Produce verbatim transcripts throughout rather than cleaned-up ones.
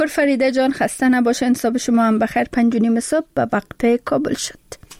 فریده جان خسته نباشین. صبح شما هم بخیر. پنج و نیم صبح به وقت کابل شد.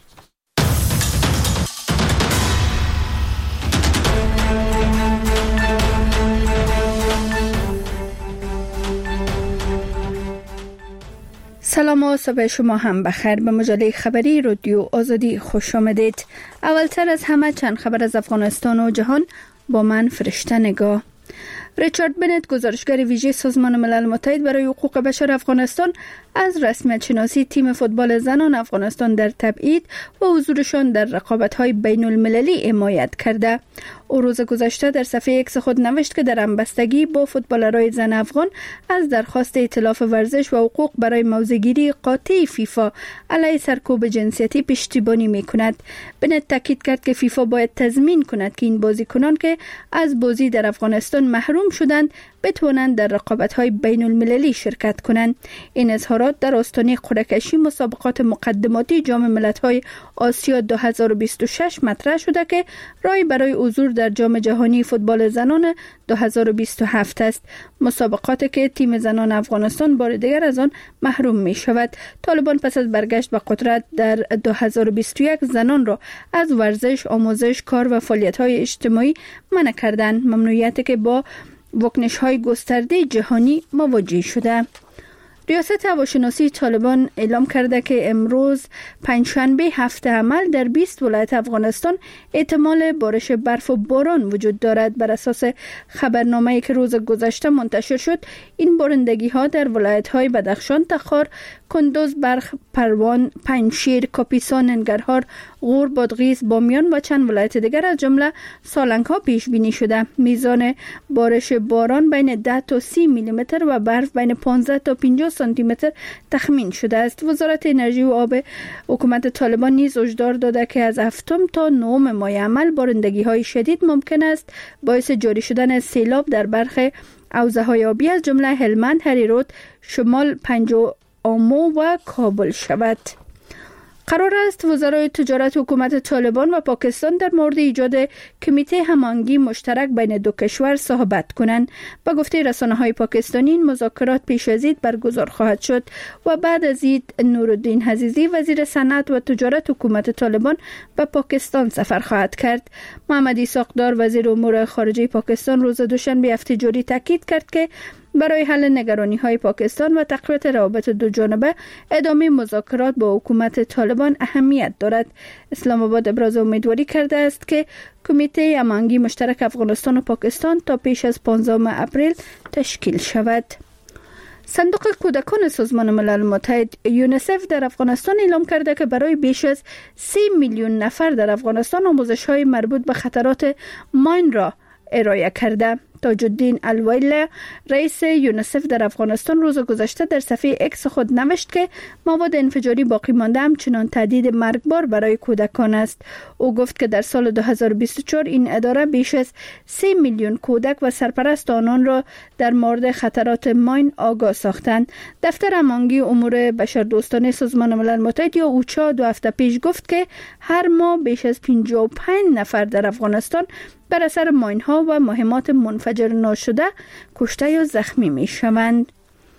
سلام و صبح شما هم بخیر. به مجله خبری رادیو آزادی خوش آمدید. اولتر از همه چند خبر از افغانستان و جهان با من فرشته نگاه. ریچارد بنت، گزارشگر ویژه سازمان ملل متحد برای حقوق بشر افغانستان، از رسمیت شناسی تیم فوتبال زنان افغانستان در تبعید و حضورشان در رقابت‌های بین المللی حمایت کرده. او روز گذشته در صفحه ایکس خود نوشت که در همبستگی با فوتبالرای زن افغان از درخواست ائتلاف ورزش و حقوق برای موضع‌گیری قاطع فیفا علیه سرکوب جنسیتی پشتیبانی می‌کند. بنت تاکید کرد که فیفا باید تضمین کند که این بازیکنان که از بازی در افغانستان محروم شدند بتوانند در رقابت‌های بین المللی شرکت کنند. این اظهارات در آستانه قرعه‌کشی مسابقات مقدماتی جام ملت‌های آسیا دو هزار و بیست و شش مطرح شده که راهی برای حضور در جام جهانی فوتبال زنان دو هزار و بیست و هفت است. مسابقاتی که تیم زنان افغانستان بار دیگر از آن محروم می شود. طالبان پس از برگشت به قدرت در دو هزار و بیست و یک زنان را از ورزش، آموزش، کار و فعالیت‌های اجتماعی منع کردند، ممنوعیتی که با واکنش‌های گسترده جهانی مواجه شده. ریاست هواشناسی طالبان اعلام کرده که امروز پنجشنبه هفته عمل در بیست ولایت افغانستان احتمال بارش برف و باران وجود دارد. بر اساس خبرنامه‌ای که روز گذشته منتشر شد، این بارندگی‌ها در ولایت‌های بدخشان، تخار، کندوز، بلخ، پروان، پنجشیر، کاپیسا، ننگرهار، غور، بادغیس، بامیان و چند ولایت دیگر از جمله سالنگ‌ها پیش بینی شده. میزان بارش باران بین ده تا سی میلی متر و برف بین پانزده تا پنجاه سانتی متر تخمین شده است. وزارت انرژی و آب حکومت طالبان نیز هشدار داده که از هفتم تا نهم ماه عمل بارندگی‌های شدید ممکن است باعث جاری شدن سیلاب در برخی حوزه‌های آبی از جمله هلمند، هریرود، شمال پنجاه آمو و کابل شود. قرار است وزرای تجارت حکومت طالبان و پاکستان در مورد ایجاد کمیته هماهنگی مشترک بین دو کشور صحبت کنند. با گفته رسانه‌های پاکستانی، این مذاکرات پیش از عید برگزار خواهد شد و بعد از عید نورالدین عزیزی، وزیر صنعت و تجارت حکومت طالبان، به پاکستان سفر خواهد کرد. محمد اسحاق‌دار، وزیر امور خارجه پاکستان، روز دوشنبه هفته جاری تاکید کرد که برای حل نگرانی‌های پاکستان و تقویت روابط دو جانبه ادامه مذاکرات با حکومت طالبان اهمیت دارد. اسلام آباد ابراز امیدواری کرده است که کمیته هماهنگی مشترک افغانستان و پاکستان تا پیش از پانزدهم اپریل تشکیل شود. صندوق کودکان سازمان ملل متحد یونیسف در افغانستان اعلام کرده که برای بیش از سه میلیون نفر در افغانستان آموزش‌های مربوط به خطرات ماین را ارائه کرده. تاج الدین الویله، رئیس یونیسف در افغانستان، روز گذشته در صفحه ایکس خود نوشت که مواد انفجاری باقی مانده همچنان تهدید مرگبار برای کودکان است. او گفت که در سال دو هزار و بیست و چهار این اداره بیش از سه میلیون کودک و سرپرست آنان را در مورد خطرات ماین آگاه ساختند. دفتر هماهنگی امور بشردوستانه سازمان ملل متحد یا اوچا دو هفته پیش گفت که هر ماه بیش از پنجاه و پنج نفر در افغانستان بر اثر ماین‌ها و مهمات منفجر ناشده کشته یا زخمی می شوند.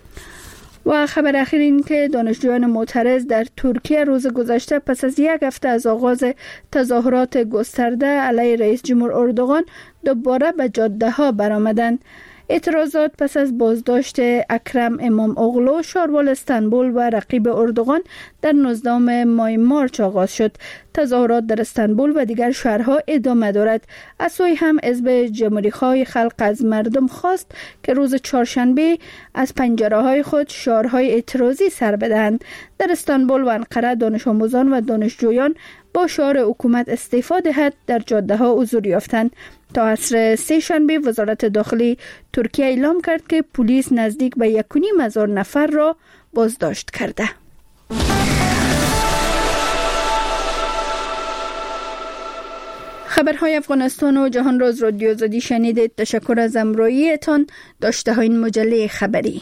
و خبر اخیر این که دانشجویان معترض در ترکیه روز گذشته پس از یک هفته از آغاز تظاهرات گسترده علیه رئیس جمهور اردوغان دوباره به جاده ها برآمدند. اعتراضات پس از بازداشت اکرم امام اغلو، شاروال استانبول و رقیب اردوغان در نوزدهم ماه مارچ آغاز شد. تظاهرات در استانبول و دیگر شهرها ادامه دارد. از سوی هم حزب جمهوری‌خواه خلق از مردم خواست که روز چهارشنبه از پنجره‌های خود شعارهای اعتراضی سر بدهند. در استانبول و انقره دانش آموزان و دانشجویان با شعار حکومت استعفا دهد در جاده‌ها حضور یافتند. تا عصر سه شنبه وزارت داخلی ترکیه اعلام کرد که پلیس نزدیک به یک و نیم هزار نفر را بازداشت کرده. خبرهای افغانستان و جهان را از رادیو آزادی شنیدید. تشکر از همراهیتان. داشته های این مجله خبری.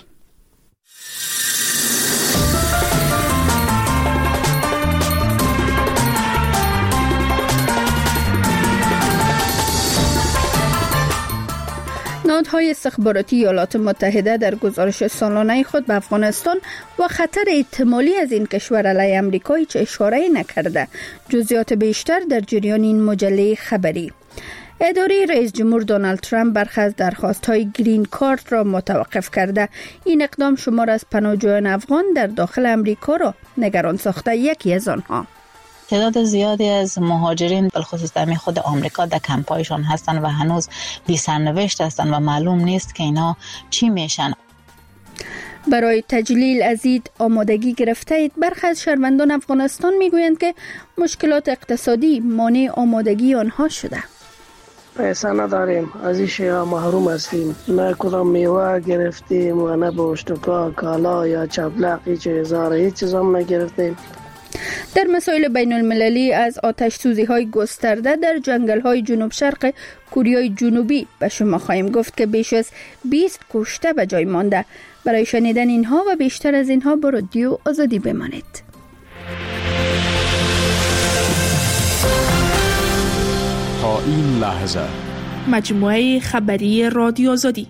نهادهای نهادهای استخباراتی ایالات متحده در گزارش سالانه خود به افغانستان و خطر احتمالی از این کشور علیه امریکا هیچ اشاره نکرده. جزئیات بیشتر در جریان این مجله خبری. اداره رئیس جمهور دونالد ترامپ برخی از درخواست‌های گرین کارت را متوقف کرده. این اقدام شمار از پناهجویان افغان در داخل امریکا را نگران ساخته. یکی از آنها تعداد زیادی از مهاجرین بالخصوص در خود آمریکا در کمپایشان هستند و هنوز بی سرنوشت هستند و معلوم نیست که اینا چی میشن. برای تجلیل از این آمادگی گرفته اید. برخی از شهروندان افغانستان میگویند که مشکلات اقتصادی مانع آمادگی آنها شده. پیسه نداریم، از این شیعه محروم هستیم، نه کدام میوه گرفتیم و نه بوشتوکا، کالا یا چپلق، هیچ هزار هیچ چیز هم نگرفتیم. در مسائل بین المللی از آتش سوزی های گسترده در جنگل های جنوب شرق کره جنوبی به شما خواهیم گفت که بیش از بیست کشته به جای مانده. برای شنیدن اینها و بیشتر از اینها با رادیو آزادی بمانید. تا این لحظه مجموعه خبری رادیو آزادی.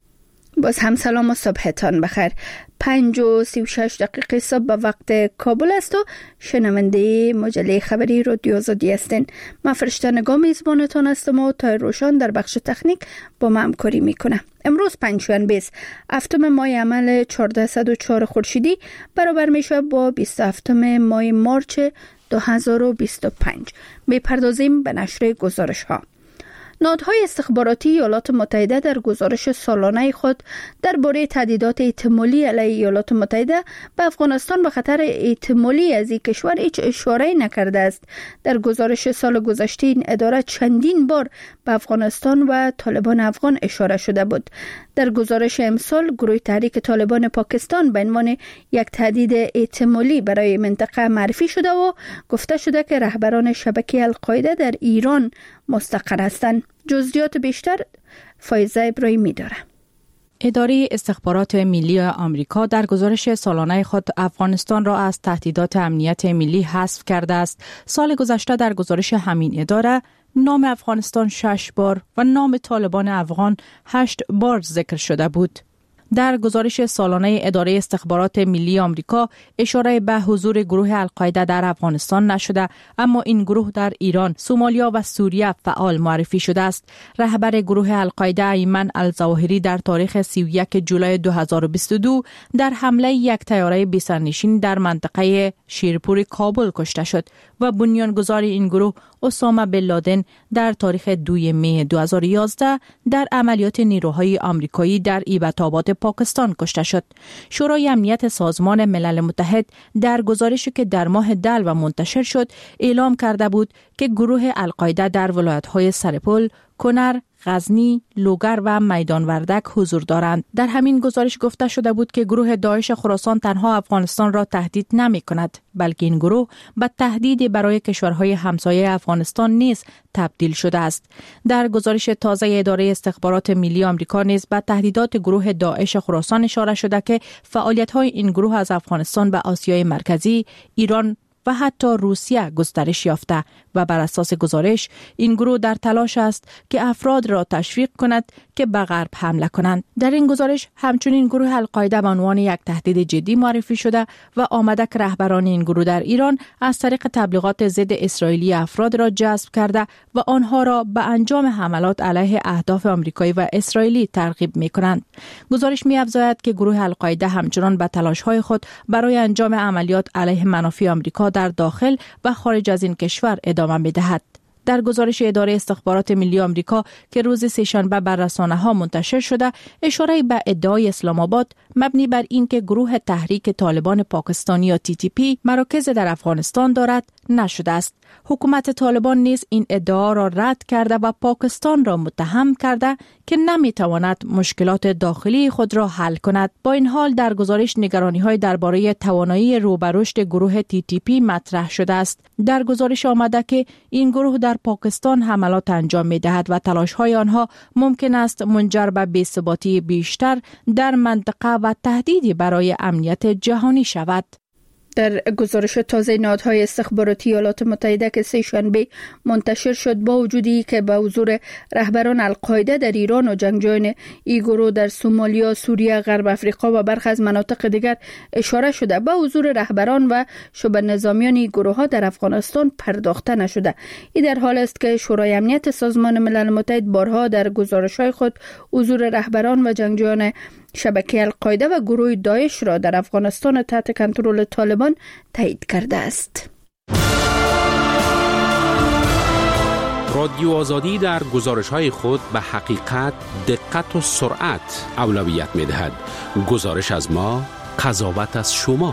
باز هم سلام و صبحتان بخیر. پنج و سی و شش دقیقه صبح به وقت کابل است و شنونده مجله خبری رادیو آزادی هستین. من فرشته نگاه میزبانتان هستم و تا روشان در بخش تکنیک با من همکاری میکنه. امروز پنجشنبه است، هفتم ماه عمل چهارصد و چهار خورشیدی برابر میشه با بیست و هفتم ماه مارچ دو هزار و بیست و پنج. میپردازیم به نشر گزارش ها. نهادهای استخباراتی ایالات متحده در گزارش سالانه خود درباره تهدیدات احتمالی علیه ایالات متحده به افغانستان به خطر احتمالی از این کشور هیچ اشاره نکرده است. در گزارش سال گذشته این اداره چندین بار به افغانستان و طالبان افغان اشاره شده بود. در گزارش امسال گروه تحریک طالبان پاکستان به عنوان یک تهدید احتمالی برای منطقه معرفی شده و گفته شده که رهبران شبکه القاعده در ایران مستقر هستند. جزئیات بیشتر فایزه ابراهیمی داره. اداره استخبارات ملی آمریکا در گزارش سالانه خود افغانستان را از تهدیدات امنیت ملی حذف کرده است. سال گذشته در گزارش همین اداره نام افغانستان شش بار و نام طالبان افغان هشت بار ذکر شده بود. در گزارش سالانه اداره استخبارات ملی آمریکا اشاره به حضور گروه القاعده در افغانستان نشده، اما این گروه در ایران، سومالیا و سوریه فعال معرفی شده است. رهبر گروه القاعده ایمن الظواهری در تاریخ سی و یک جولای دو هزار و بیست و دو در حمله یک طیاره بی‌سرنشین در منطقه شیرپور کابل کشته شد و بنیانگذار این گروه اسامه بن لادن در تاریخ دوم می دو هزار و یازده در عملیات نیروهای آمریکایی در ایبت‌آباد پاکستان کشته شد. شورای امنیت سازمان ملل متحد در گزارشی که در ماه دل و منتشر شد اعلام کرده بود که گروه القاعده در ولایت‌های سرپل، کنر، غزنی، لوگر و میدان وردک حضور دارند. در همین گزارش گفته شده بود که گروه داعش خراسان تنها افغانستان را تهدید نمی کند، بلکه این گروه به تهدیدی برای کشورهای همسایه افغانستان نیز تبدیل شده است. در گزارش تازه اداره استخبارات ملی آمریکا نیز به تهدیدات گروه داعش خراسان اشاره شده که فعالیت‌های این گروه از افغانستان به آسیای مرکزی، ایران و حتی روسیه گسترش یافته و بر اساس گزارش این گروه در تلاش است که افراد را تشویق کند که به غرب حمله کنند. در این گزارش همچنین گروه القاعده به عنوان یک تهدید جدی معرفی شده و آمده که رهبران این گروه در ایران از طریق تبلیغات ضد اسرائیلی افراد را جذب کرده و آنها را به انجام حملات علیه اهداف آمریکایی و اسرائیلی ترغیب می‌کنند. گزارش می‌افزاید که گروه القاعده همچنان به تلاش‌های خود برای انجام عملیات علیه منافع آمریکا در داخل و خارج از این کشور ادامه می‌دهد. در گزارش اداره استخبارات ملی آمریکا که روز سه‌شنبه بر رسانه‌ها منتشر شده، اشاره به ادعای اسلام آباد مبنی بر اینکه گروه تحریک طالبان پاکستانی یا تی تی پی مراکز در افغانستان دارد نشده است. حکومت طالبان نیز این ادعا را رد کرده و پاکستان را متهم کرده که نمیتواند مشکلات داخلی خود را حل کند. با این حال در گزارش نگرانی‌های درباره توانایی رو به رشد گروه تی تی پی مطرح شده است. در گزارش آمده که این گروه در پاکستان حملات انجام می‌دهد و تلاش‌های آنها ممکن است منجر به بی‌ثباتی بیشتر در منطقه و تهدیدی برای امنیت جهانی شود. در گزارش تازه نهادهای استخباراتی ایالات متحده که سه شنبه منتشر شد، با وجودی که به حضور رهبران القاعده در ایران و جنگجویان این گروه در سومالیا، سوریه، غرب افریقا و برخی از مناطق دیگر اشاره شده، به حضور رهبران و شبه نظامیان این گروه ها در افغانستان پرداخته نشده. این در حال است که شورای امنیت سازمان ملل متحد بارها در گزارش‌های خود حضور رهبران و جنگجویان شبکه القاعده و گروه داعش را در افغانستان تحت کنترل طالبان تایید کرده است. رادیو آزادی در گزارش‌های خود به حقیقت، دقت و سرعت اولویت می‌دهد. گزارش از ما، قضاوت از شما.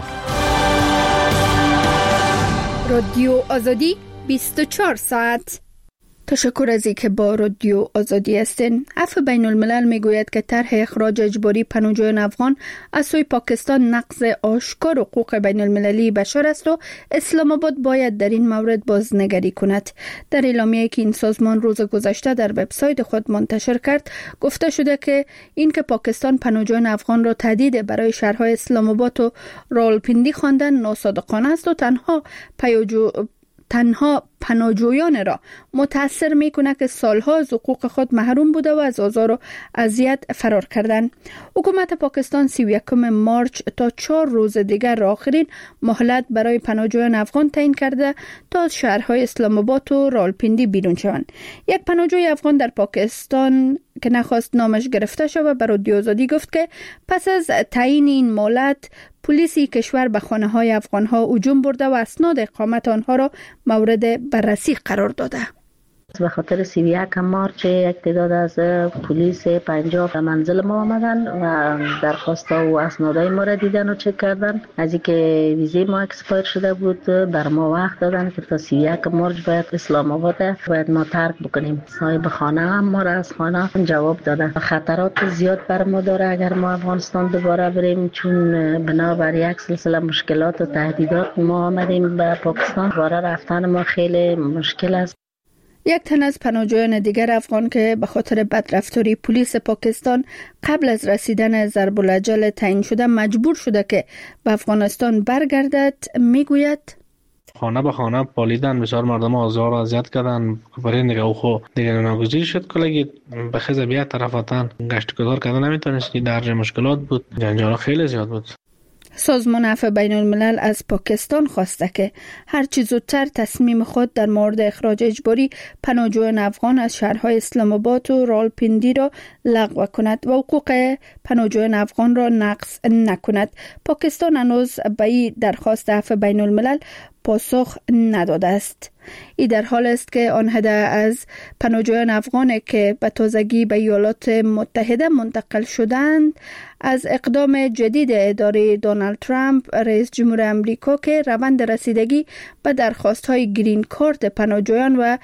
رادیو آزادی بیست و چهار ساعت. تشکر از اینکه با رادیو آزادی هستین. عفو بین الملل میگوید که طرح اخراج اجباری پناهجویان افغان از سوی پاکستان نقض آشکار حقوق بین المللی بشر است و اسلام آباد باید در این مورد بازنگری کند. در اعلامیه‌ای که این سازمان روز گذشته در وبسایت خود منتشر کرد، گفته شده که این که پاکستان پناهجویان افغان را تهدید برای شهرهای اسلام آباد و راولپیندی خواندن ناصادقانه است و تنها پیاجو تنها پناهجویان را متاثر می کند که سالها از حقوق خود محروم بوده و از آزار و اذیت فرار کردند. حکومت پاکستان سی و یکم مارچ تا چهار روز دیگر را آخرین مهلت برای پناهجویان افغان تعیین کرده تا از شهرهای اسلام آباد و راولپیندی بیرون شوند. یک پناهجوی افغان در پاکستان که نخواست نامش گرفته شود به رادیو آزادی گفت که پس از تعیین این مهلت، پلیسی کشور به خانه های افغان ها هجوم برده و اسناد اقامت آنها را مورد بررسی قرار داده. به خاطر سی و یک مارچ یک تعداد از پلیس پنجاب به منزل ما آمدن و درخواست و اسنادهای ما را دیدن و چک کردن. از اینکه ویزه ما اکسپایر شده بود بر ما وقت دادن که تا سی و یک مارچ باید اسلام آباد باید ما ترک بکنیم. صاحب خانه هم ما را از خانه جواب داده. خطرات زیاد بر ما داره اگر ما افغانستان دوباره بریم، چون بنابر یک سلسله مشکلات و تهدیدات ما آمدیم به پاکستان. دوباره رفتن ما خیلی مشکل است. یک تن از پناهجویان دیگر افغان که به خاطر بدرفتاری پلیس پاکستان قبل از رسیدن ضرب الاجل تعیین شده مجبور شده که به افغانستان برگردد میگوید: خانه به خانه پالیدن، بسیار مردم آزار و اذیت کردن. برای نگاه خو دیگر ناگزیر شد کلگی به خیز بیات طرفاتن گشت گذار کردن نمیتونستی. در مشکلات بود، جنجال خیلی زیاد بود. سازمان عفو بین الملل از پاکستان خواسته که هرچی زودتر تصمیم خود در مورد اخراج اجباری پناهجویان افغان از شهرهای اسلام آباد و راولپیندی را لغو کند و حقوق پناهجویان افغان را نقض نکند. پاکستان هنوز به این درخواست عفو بین الملل پاسخ نداده است. این در حال است که آن عده از پناهجویان افغان که به تازگی به ایالات متحده منتقل شدند از اقدام جدید اداره دونالد ترامپ رئیس جمهور امریکا که روند رسیدگی به درخواست‌های گرین کارت پناهجویان و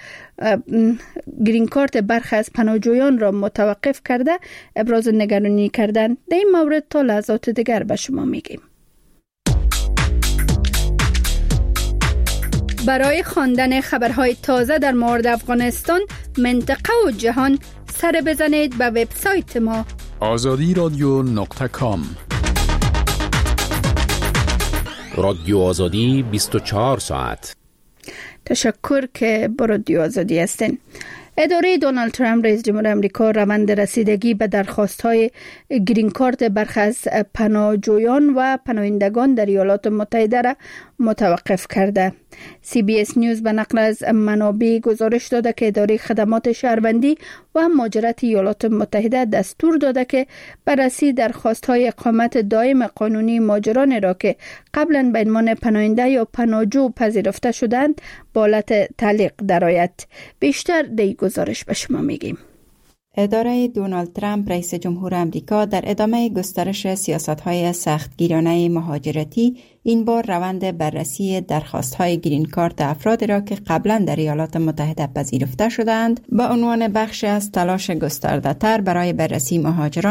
گرین کارت برخی از پناهجویان را متوقف کرده ابراز نگرانی کردند. در این مورد تا لحظات دیگر به شما میگیم. برای خواندن خبرهای تازه در مورد افغانستان، منطقه و جهان سر بزنید به وبسایت ما آزادی رادیو نقطه کام. رادیو آزادی بیست و چهار ساعت. تشکر که با رادیو آزادی هستین. اداره دونالد ترامپ رئیس جمهور امریکا روند رسیدگی به درخواست‌های گرین کارت برخی از پناهجویان و پناهندگان در ایالات متحده را متوقف کرده. سی بی اس نیوز به نقل از منابع گزارش داده که اداره خدمات شهروندی و مهاجرت ایالات متحده دستور داده که بررسی درخواست‌های اقامت دائم قانونی مهاجران را که قبلا به عنوان پناهنده یا پناهجو پذیرفته شدند به حالت تعلیق درآید. بیشتر در این گزارش به شما میگیم. اداره دونالد ترامپ رئیس جمهور آمریکا در ادامه گسترش سیاست‌های سختگیرانه مهاجرتی این بار روند بررسی درخواست‌های گرین کارت افرادی را که قبلا در ایالات متحده پذیرفته شدند به عنوان بخش از تلاش گسترده‌تر برای بررسی مهاجران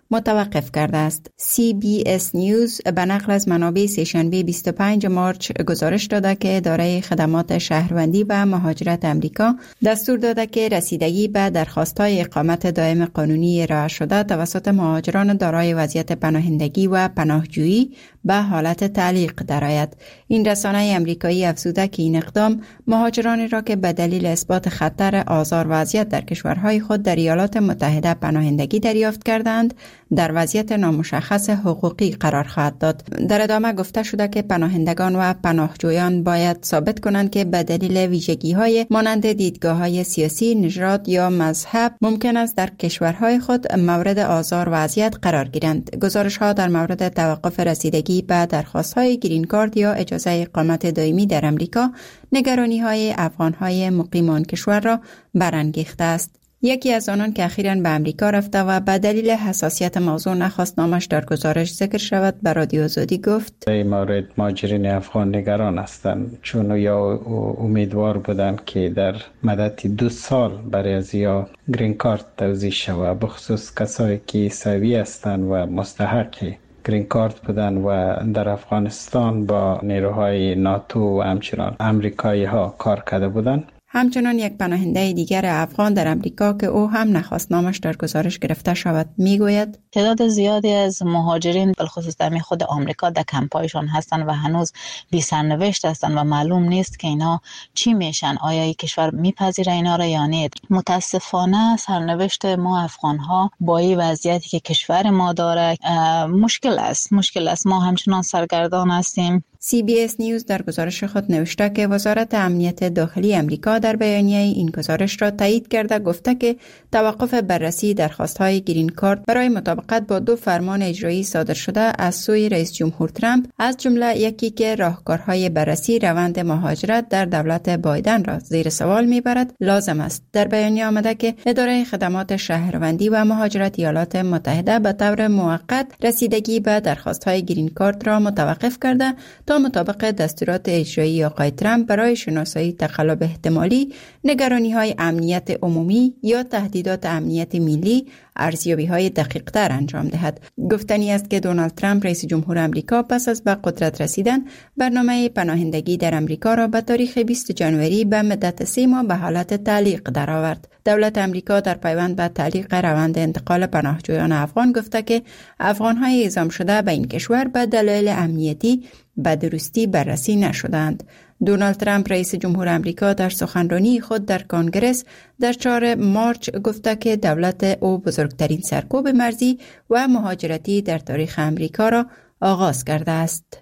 متوقف کرده است. سی بی اس نیوز به نقل از منابع سه‌شنبه بیست و پنجم مارس گزارش داده که اداره خدمات شهروندی و مهاجرت امریکا دستور داده که رسیدگی به درخواست‌های اقامت دائم قانونی ارائه شده توسط مهاجران دارای وضعیت پناهندگی و پناهجویی به حالت تعلیق درآید. این رسانه امریکایی افزوده که این اقدام مهاجرانی را که به دلیل اثبات خطر آزار و اذیت در کشورهای خود در ایالات متحده پناهندگی دریافت کردند در وضعیت نامشخص حقوقی قرار خواهد داد. در ادامه گفته شده که پناهندگان و پناهجویان باید ثابت کنند که به دلیل ویژگی‌های مانند دیدگاه‌های سیاسی، نژاد یا مذهب ممکن است در کشورهای خود مورد آزار و اذیت قرار گیرند. گزارش‌ها در مورد توقف رسیدگی به درخواست‌های گرین کارت یا اجازه اقامت دائمی در امریکا نگرانی‌های افغان‌های مقیم آن کشور را برانگیخته است. یکی از آنان که اخیراً به امریکا رفته و به دلیل حساسیت موضوع نخواست نامش در گزارش ذکر شود به رادیو آزادی گفت: در این مورد مهاجرین افغان نگران هستند، چون یا امیدوار بودند که در مدت دو سال برای از یا گرین کارت توزیع شود، بخصوص کسایی که سوی هستند و مستحقی گرین کارت بودن و در افغانستان با نیروهای ناتو و همچنان امریکایی ها کار کرده بودند. همچنان یک پناهنده دیگر افغان در امریکا که او هم نخواست نامش در گزارش گرفته شود میگوید: تعداد زیادی از مهاجرین بالخصوص در خود آمریکا در کمپایشان هستند و هنوز بی سرنوشت هستند و معلوم نیست که اینا چی میشن، آیا این کشور میپذیره اینا را یا نه. متاسفانه سرنوشت ما افغان ها با این وضعیتی که کشور ما داره مشکل است مشکل است ما همچنان سرگردان هستیم. سی بی اس نیوز در گزارش خود نوشته که وزارت امنیت داخلی امریکا در بیانیه این گزارش را تایید کرده گفته که توقف بررسی درخواست‌های گرین کارت برای مطابقت با دو فرمان اجرایی صادر شده از سوی رئیس جمهور ترامپ، از جمله یکی که راهکارهای بررسی روند مهاجرت در دولت بایدن را زیر سوال میبرد، لازم است. در بیانیه آمده که اداره خدمات شهروندی و مهاجرت ایالات متحده به طور موقت رسیدگی به درخواست‌های گرین کارت را متوقف کرده تا مطابق دستورات اجرایی آقای ترامپ برای شناسایی تقلب احتمالی، نگرانی‌های امنیت عمومی یا تهدیدات امنیت ملی ارزیابی‌های دقیق‌تر انجام دهد. گفتنی است که دونالد ترامپ رئیس جمهور آمریکا پس از به قدرت رسیدن برنامه پناهندگی در آمریکا را به تاریخ بیست جنوری به مدت سه ماه به حالت تعلیق درآورد. دولت آمریکا در پیوند به تعلیق روند انتقال پناهجویان افغان گفته که افغان‌های اعزام شده به این کشور به دلایل امنیتی به درستی بررسی نشدند. دونالد ترامپ رئیس جمهور آمریکا در سخنرانی خود در کنگره در چهارم مارس گفته که دولت او بزرگترین سرکوب مرزی و مهاجرتی در تاریخ آمریکا را آغاز کرده است.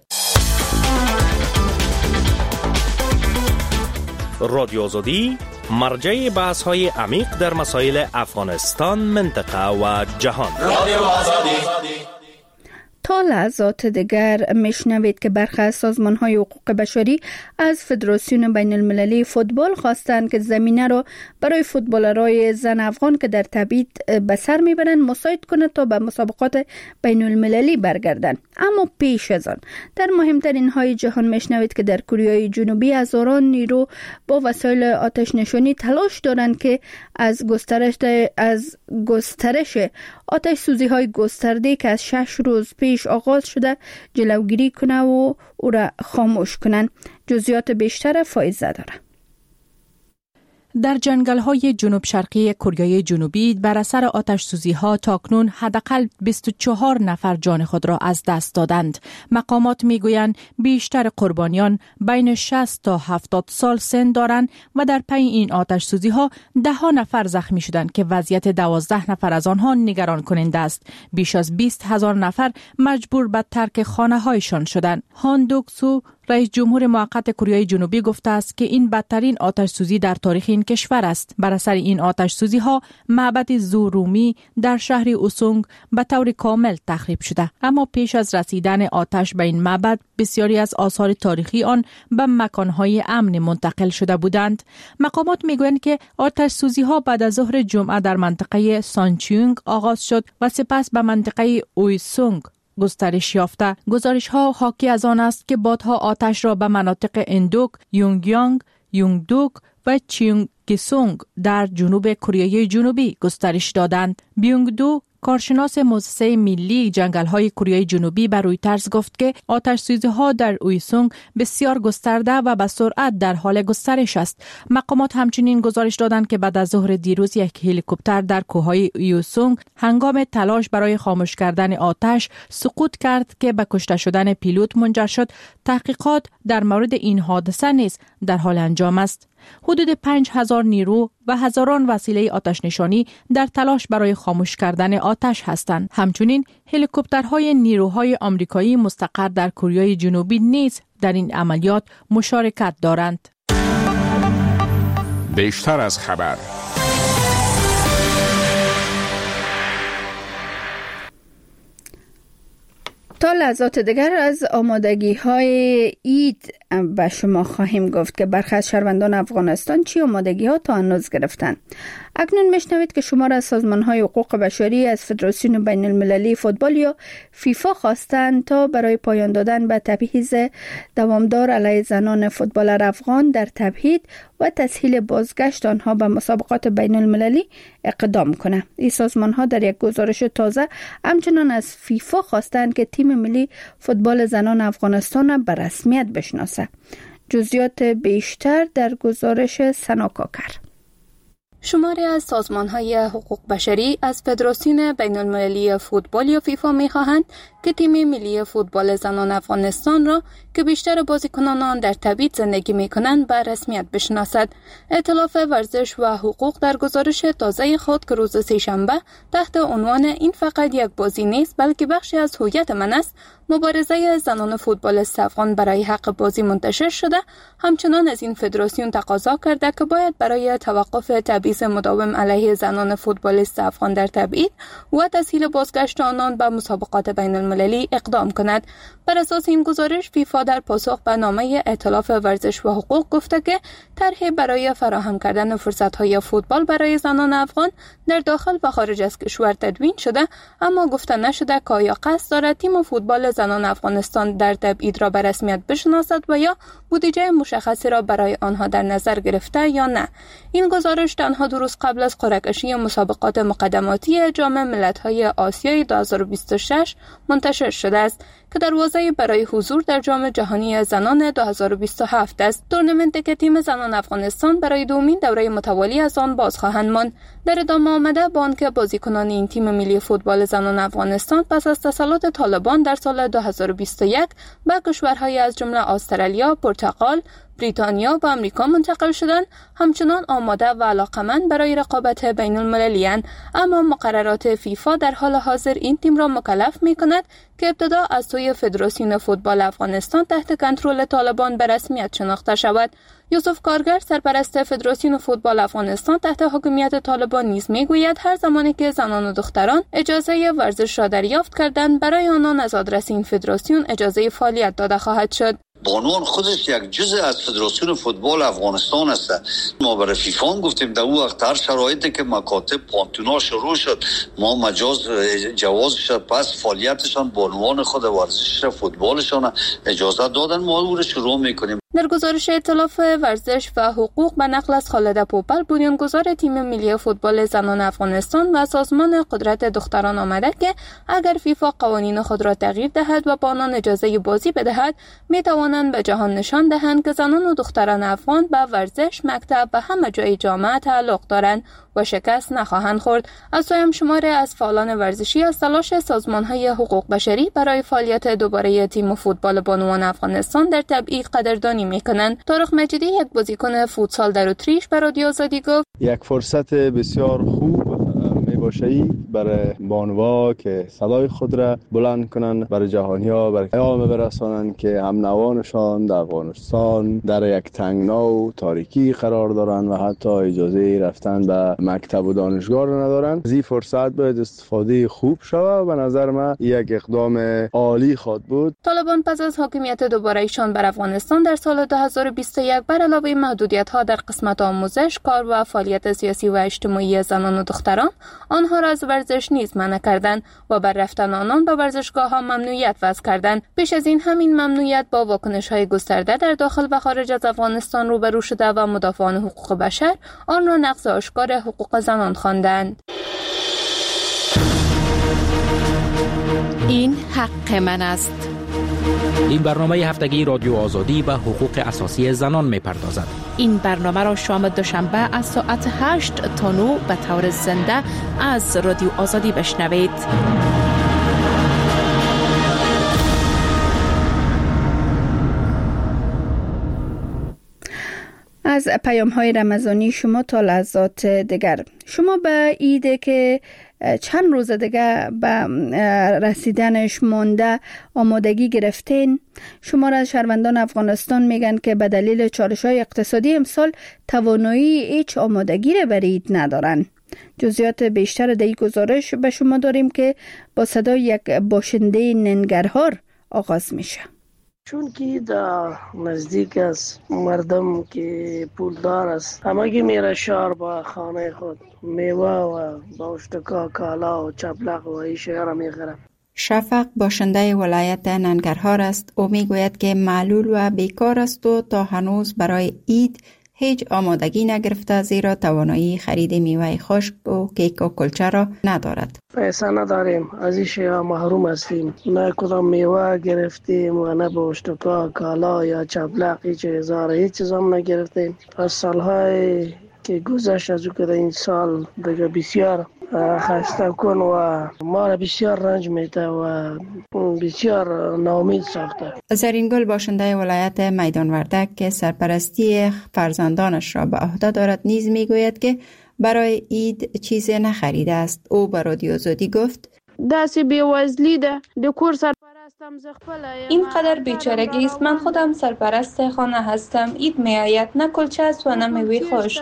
رادیو آزادی مرجع بحث های عمیق در مسائل افغانستان، منطقه و جهان. رادیو آزادی. تا لحظات دیگر میشنوید که برخی از سازمان‌های حقوق بشری از فدراسیون بین المللی فوتبال خواستند که زمینه را برای فوتبالرای زن افغان که در تبعید به سر میبرند مساعد کند تا به مسابقات بین المللی برگردند. اما پیش از آن در مهمترین های جهان میشنوید که در کره جنوبی هزاران نیرو با وسایل آتش نشانی تلاش دارند که از گسترش از گسترش آتش سوزی های گسترده که از شش روز پیش آغاز شده جلوگیری کنه و او را خاموش کنن. جزئیات بیشتر فائزه داره. در جنگل‌های جنوب شرقی کره جنوبی بر اثر آتش سوزی‌ها تاکنون حداقل بیست و چهار نفر جان خود را از دست دادند. مقامات می‌گویند بیشتر قربانیان بین شصت تا هفتاد سال سن دارند و در پی این آتش سوزی‌ها ده ها نفر زخمی شدند که وضعیت دوازده نفر از آنها نگران کننده است. بیش از بیست هزار نفر مجبور به ترک خانه‌هایشان شدند. هان دوک-سو رئیس جمهور موقت کره جنوبی گفته است که این بدترین آتش سوزی در تاریخ این کشور است. بر اثر این آتش سوزی ها معبد زورومی در شهر اوسونگ به طور کامل تخریب شده، اما پیش از رسیدن آتش به این معبد بسیاری از آثار تاریخی آن به مکانهای امن منتقل شده بودند. مقامات میگویند که آتش سوزی ها بعد از ظهر جمعه در منطقه سانچیونگ آغاز شد و سپس به منطقه اویسونگ گسترش یافته. گزارش ها حاکی از آن است که بادها آتش را به مناطق اندوک، یونگیانگ، یونگدوک و چیونگگیسونگ در جنوب کره جنوبی گسترش دادند. بیونگدو کارشناس مؤسسه ملی جنگل‌های کره جنوبی به رویترز گفت که آتش‌سوزی‌ها در اویسونگ بسیار گسترده و به سرعت در حال گسترش است. مقامات همچنین گزارش دادند که بعد از ظهر دیروز یک هلیکوپتر در کوههای اویسونگ هنگام تلاش برای خاموش کردن آتش سقوط کرد که به کشته شدن پیلوت منجر شد. تحقیقات در مورد این حادثه نیز در حال انجام است. حدود پنج هزار نیرو و هزاران وسیله آتش نشانی در تلاش برای خاموش کردن آتش هستند. همچنین هلیکوپترهای نیروهای آمریکایی مستقر در کره جنوبی نیز در این عملیات مشارکت دارند. بیشتر از خبر. تا لحظات دیگر از آمادگی های عید به شما خواهیم گفت که برخی از شهروندان افغانستان چی آمادگی ها تا هنوز گرفتن. اکنون میشنوید که شمار از سازمان های حقوق بشری از فدراسیون بین المللی فوتبال یا فیفا خواستند تا برای پایان دادن به تبعیض دوامدار علیه زنان فوتبالر افغان در تبعید و تسهیل بازگشت آنها به مسابقات بین المللی اقدام کنند. این سازمان ها در یک گزارش تازه همچنان از فیفا خواستند که تیم ملی فوتبال زنان افغانستان به رسمیت بشناسه. جزئیات بیشتر در گزارش سنا کاکر. شماری از سازمان‌های حقوق بشری از فدراسیون بین المللی فوتبال یا فیفا می‌خواهند که تیم ملی فوتبال زنان افغانستان را که بیشتر بازیکنان آن در تبعید زندگی می‌کنند به رسمیت بشناسد. ائتلاف ورزش و حقوق در گزارش تازه خود که روز سه‌شنبه تحت عنوان این فقط یک بازی نیست بلکه بخشی از هویت من است، مبارزه زنان فوتبالیست افغان برای حق بازی منتشر شده، همچنان از این فدراسیون تقاضا کرده که باید برای توقف تبعیض مداوم علیه زنان فوتبالیست افغان در تبعید و تسهیل بازگشت آنان به مسابقات بین المللی اقدام کند. بر اساس این گزارش فیفا در پاسخ به نامه ائتلاف ورزش و حقوق گفته که طرحی برای فراهم کردن فرصت‌های فوتبال برای زنان افغان در داخل و خارج از کشور تدوین شده، اما گفته نشده که آیا قصد دارد تیم فوتبال زنان افغانستان در تبعید را به رسمیت بشناسد و یا بودجه مشخصی را برای آنها در نظر گرفته یا نه. این گزارش تنها دو روز قبل از قرعه کشی مسابقات مقدماتی جام ملت‌های آسیای دو هزار و بیست و شش منتشر شده است که دروازه برای حضور در جام جهانی زنان دو هزار و بیست و هفت است. تورنمنتی که تیم زنان افغانستان برای دومین دوره متوالی از آن باز خواهند ماند. در ادامه آمده با آنکه بازیکنان این تیم ملی فوتبال زنان افغانستان پس از تسلط طالبان در سال دو هزار و بیست و یک به کشورهای از جمله استرالیا، پرتغال، بریتانیا و آمریکا منتقل شدند، همچنان آماده و علاقمند برای رقابت بین المللی اند. اما مقررات فیفا در حال حاضر این تیم را مکلف می کند که ابتدا از سوی فدراسیون فوتبال افغانستان تحت کنترل طالبان به رسمیت شناخته شود. یوسف کارگر سرپرست فدراسیون فوتبال افغانستان تحت حکومت طالبان نیز میگوید هر زمانی که زنان و دختران اجازه ورزش را دریافت کردند برای آنان از آدرس این فدراسیون اجازه فعالیت داده خواهد شد. بانوان خودش یک جزء از فدراسیون فوتبال افغانستان است. ما برای فیفا هم گفتیم در اون وقت هر شرایطی که مکاتب پانتونا شروع شد ما مجاز جوازش پس فعالیتشان بانوان خود ورزش فوتبالشان اجازه دادن، ما اون رو شروع میکنیم. در گزارش ائتلاف ورزش و حقوق به نقل از خالد پوپل بنیانگذار تیم ملی فوتبال زنان افغانستان و سازمان قدرت دختران آمده که اگر فیفا قوانین خود را تغییر دهد و با آنان اجازه بازی بدهد می توانند به جهان نشان دهند که زنان و دختران افغان به ورزش، مکتب و همه جای جامعه تعلق دارند و شکست نخواهند خورد. از سوی شماره از فعالان ورزشی از تلاش سازمان‌های حقوق بشری برای فعالیت دوباره تیم فوتبال بانوان افغانستان در تبعید قدردانی میکنند. طارق مجیدی یک بازیکن فوتسال در اتریش برای رادیو آزادی گفت یک فرصت بسیار خوب میباشه برای بانوا که صدای خود را بلند کنند، برای جهانی ها برای پیام برسانند که هم نوانشان در افغانستان در یک تنگنا و تاریکی قرار دارند و حتی اجازه رفتن به مکتب و دانشگاه را ندارند. از این فرصت باید استفاده خوب شود و به نظر من یک اقدام عالی خواهد بود. طالبان پس از حاکمیت دوباره ایشان بر افغانستان در سال دو هزار و بیست و یک بر علاوه محدودیت ها در قسمت آموزش، کار و فعالیت سیاسی و اجتماعی زنان و دختران آنها را از ورزش نیز منع کردند و بر رفتن آنان به ورزشگاه ها ممنوعیت وضع کردند. پیش از این همین ممنوعیت با واکنش های گسترده در داخل و خارج از افغانستان روبرو شده و مدافعان حقوق بشر آن را نقض آشکار حقوق زنان خواندند. این حق من است. این برنامه هفتگی رادیو آزادی به حقوق اساسی زنان می پردازد. این برنامه را شام دوشنبه از ساعت هشت تا نه به طور زنده از رادیو آزادی بشنوید. از پیام های رمضانی شما تا لحظات دیگر. شما به عید که چند روز دیگه به رسیدنش مونده آمادگی گرفتین؟ شمار از شهروندان افغانستان میگن که به دلیل چالش‌های اقتصادی امسال توانایی هیچ آمادگی را برای عید ندارن. جزئیات بیشتر در این گزارش به شما داریم که با صدای یک باشنده ننگرهار آغاز میشه. چون که در نزدیک است، مردم که پولدار است همه که میره شهر با خانه خود میوه و باشتکا کالا و چپلق و ایشه را میخره. شفق باشنده ولایت ننگرهار است. او میگوید که معلول و بیکار است و تا هنوز برای عید هیچ آمادگی نگرفته، زیرا توانایی خرید میوه خشک و کیک و کلچه را ندارد. پیسه نداریم، از این شیء محروم هستیم. نه کدام میوه گرفتیم و نه باشتکا کالا یا چپلق هیچ هزار هیچ چیز هم نگرفتیم. از سالهای که گذشت از او که این سال دیگه بسیار خسته کن و ما را بسیار رنج میده و بسیار ناامید ساخته. زرینگل باشنده ولایت میدان وردک که سرپرستی فرزندانش را به عهده دارد نیز میگوید که برای عید چیزی نخریده است. او به رادیو آزادی گفت: داسې بیوزلی ده د کور سرپرستم ز خپل اینقدر بیچارگی است. من خودم سرپرست خانه هستم. عید میآید، نه کلچه است و نه میوه خشک.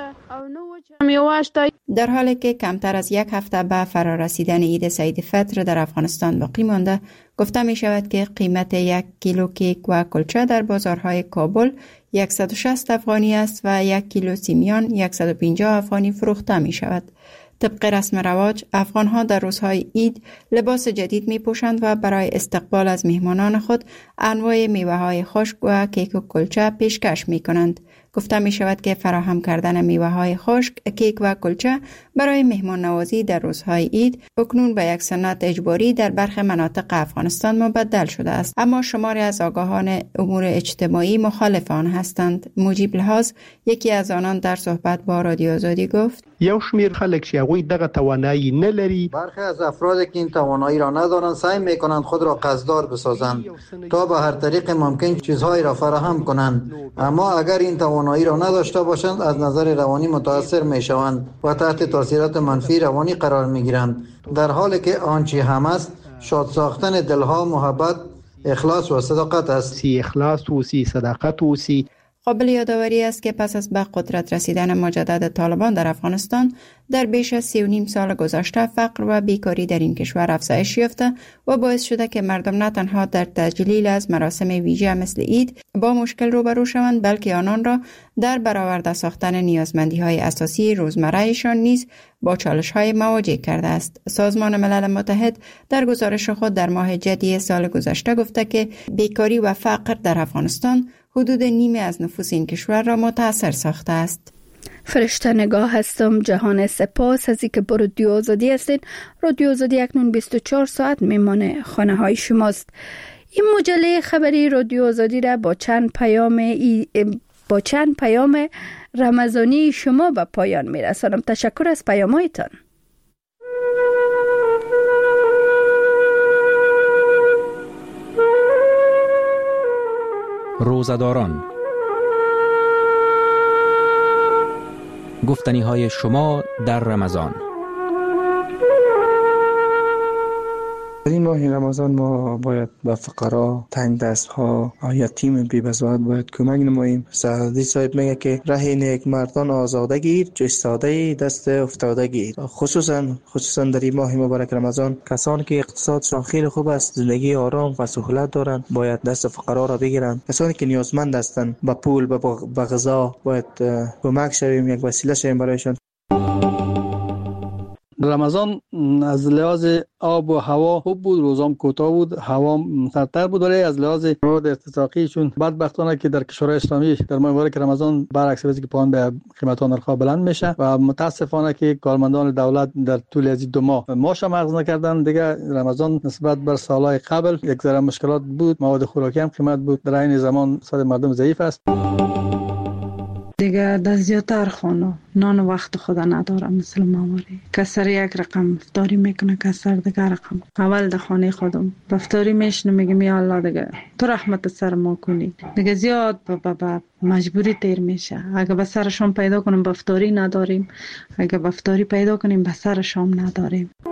در حالی که کمتر از یک هفته به فرارسیدن عید سعید فطر در افغانستان باقی مانده، گفته می شود که قیمت یک کیلو کیک و کلچه در بازارهای کابل صد و شصت افغانی است و یک کیلو سیمیان صد و پنجاه افغانی فروخته می شود. طبق رسم رواج، افغان‌ها در روزهای عید لباس جدید می‌پوشند و برای استقبال از مهمانان خود انواع میوه‌های خشک و کیک و کلچه پیشکش می‌کنند. گفته می‌شود که فراهم کردن میوه‌های خشک، کیک و کلچه برای مهمان نوازی در روزهای عید اکنون به یک سنت اجباری در برخی مناطق افغانستان مبدل شده است. اما شماری از آگاهان امور اجتماعی مخالف آن هستند. مجیب لحاظ، یکی از آنان در صحبت با رادیو آزادی گفت: یو شمیر خلک چې هغوی دغه توانایی نه لري، برخی از افرادی که این توانایی را ندارند سعی میکنند خود را قصددار بسازند تا به هر طریق ممکن چیزهایی را فراهم کنند، اما اگر این توانایی را نداشته باشند از نظر روانی متاثر میشوند و تحت تاثیرات منفی روانی قرار میگیرند، در حالی که آنچه هم است شاد ساختن دلها، محبت، اخلاص و صداقت است. سی اخلاص و سی صداقت و سی. قابل یادآوری است که پس از به قدرت رسیدن مجدد طالبان در افغانستان در بیش از سی و نیم سال گذشته فقر و بیکاری در این کشور افزایش یافته و باعث شده که مردم نه تنها در تجلیل از مراسم ویژه مثل عید با مشکل روبرو شوند، بلکه آنان را در برآورده ساختن نیازمندی‌های اساسی روزمره‌شان نیز با چالش‌های مواجه کرده است. سازمان ملل متحد در گزارش خود در ماه جدی سال گذشته گفته که بیکاری و فقر در افغانستان حدود نیمه از نفوس این کشور را متاثر ساخته است. فرشته نگاه هستم. جهان سپاس از اینکه با رادیو آزادی هستین. رادیو آزادی اکنون بیست و چهار ساعت میمانه خانه های شماست. این مجله خبری رادیو آزادی را با چند پیام ای... با چند پیام رمضانی شما به پایان میرسانم. تشکر از پیام‌هایتان. روزداران، گفتنی های شما در رمضان. در این ماه رمضان ما باید به فقرا، تنگ دست ها و یتیم بی بزاعت باید کمک نماییم. سعدی صاحب میگه که ره نیک مردان آزاده گیر، چو ایستاده دست افتاده گیر. خصوصا خصوصا در این ماه مبارک رمضان کسانی که اقتصادشان خیلی خوب است، زندگی آرام و سهولت دارند، باید دست فقرا را بگیرند. کسانی که نیازمند هستند به پول، به غذا باید کمک شویم، یک وسیله شویم برایشان. رمضان از لحاظ آب و هوا خوب بود، روزام کوتاه بود، هوا سردتر بود، ولی از لحاظ روند ارتزاقی چون بدبختانه که در کشورهای اسلامی در ماه مبارک رمضان برعکس وضعی که پایان به قیمت‌ها نرخ‌ها بلند میشه و متاسفانه که کارمندان دولت در طول از دو ماه معاش مغز نکردن. دیگه رمضان نسبت بر سالهای قبل یک ذره مشکلات بود، مواد خوراکی هم قیمت بود، در این زمان اقتصاد مردم ضعیف است. دیگه در زیادتر خانه نان وقت خدا نداره مثل ماموری. کسر یک رقم افطاری میکنه، کسر دیگه رقم. اول در خانه خودم افطاری میشنم میگم یا الله دیگه تو رحمت سر ما کنی. دیگه زیاد با با مجبوری تیر میشه. اگه به سر شام پیدا کنیم افطاری نداریم، اگه افطاری پیدا کنیم به سر شام نداریم.